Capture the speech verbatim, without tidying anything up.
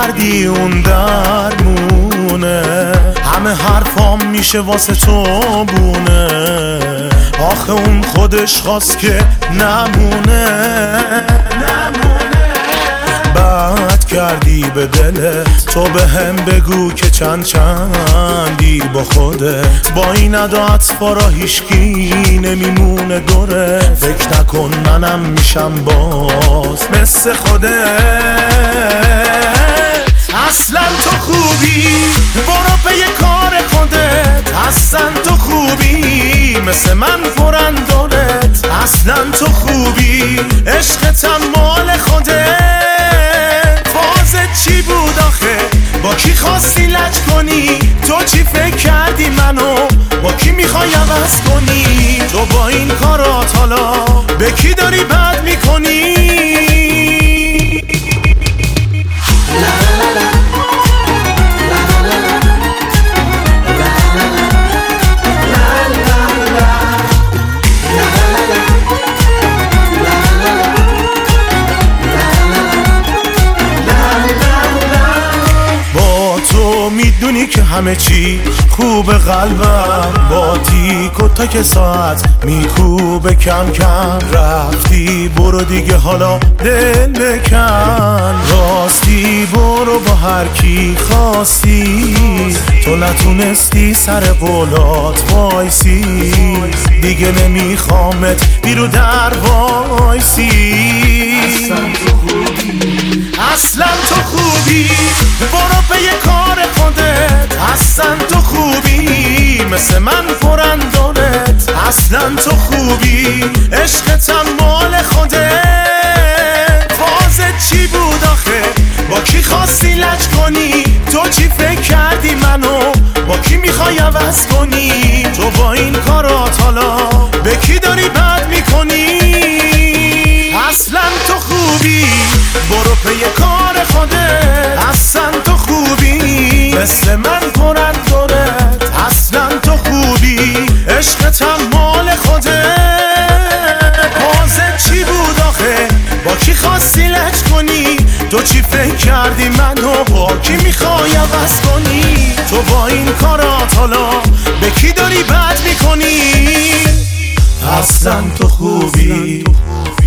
کردی اون درمونه، همه حرفام میشه واسه تو بونه. آخه اون خودش خواست که نمونه، بد کردی به دلت. تو به هم بگو که چند چندی با خودت، با این ادا اطفارا هیشکی نمیمونه دوره. فکر نکن منم میشم باز مثل خودت. اصلا تو خوبی، برو به یه کار خودت. اصلا تو خوبی، مثل من پرندونت. اصلا تو خوبی، عشقتم مال خودت. فازت چی بود آخه؟ با کی خواستی لج کنی؟ تو چی فکر کردی منو؟ با کی میخوای عوض کنی؟ تو با این کارات حالا به کی داری بد میکنی؟ میدونی که همه چی خوب، قلبم با تیک و تک ساعت میکوبه کم کم. رفتی برو دیگه حالا دل بکن، راستی برو با هر کی خواستی. تو نتونستی سر قولات وایسی، دیگه نمیخوامت بیرو در وایسی. اصلا تو خوبی، برو به یه کار خودت. اصلا تو خوبی، مثل من پرندونت. اصلا تو خوبی، عشقتم مال خودت. فازت چی بود آخه؟ با کی خواستی لج کنی؟ تو چی فکر کردی منو؟ با کی میخوای عوض کنی؟ تو با این کارات حالا به کی داری بد میکنی؟ اصلا تو خوبی، برو پی کار خودت. اصلا تو خوبی، مثل من پرندونت. اصلا تو خوبی، عشقتم مال خودت. بازت چی بود آخه؟ با کی خواستی لج کنی؟ تو چی فکر کردی منو؟ با کی میخوای عوض کنی؟ تو با این کارات حالا به کی داری بد میکنی؟ اصلا تو خوبی.